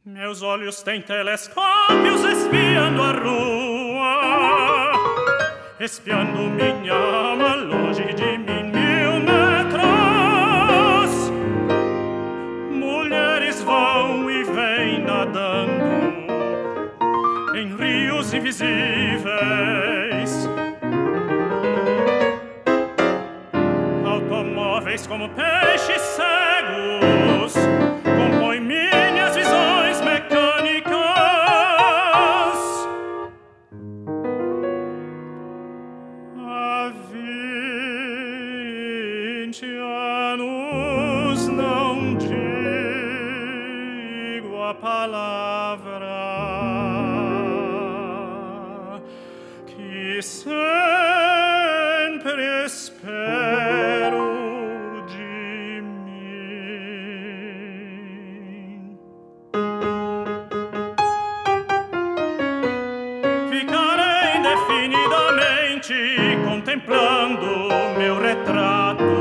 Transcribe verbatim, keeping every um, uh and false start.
Meus olhos têm telescópios espiando a rua, espiando minha alma longe de mim mil metros. Mulheres vão e vêm nadando em rios invisíveis, automóveis como peixes cegos compõem minhas visões mecânicas. Há vinte anos não digo a palavra que sempre espero de mim. Ficarei indefinidamente contemplando meu retrato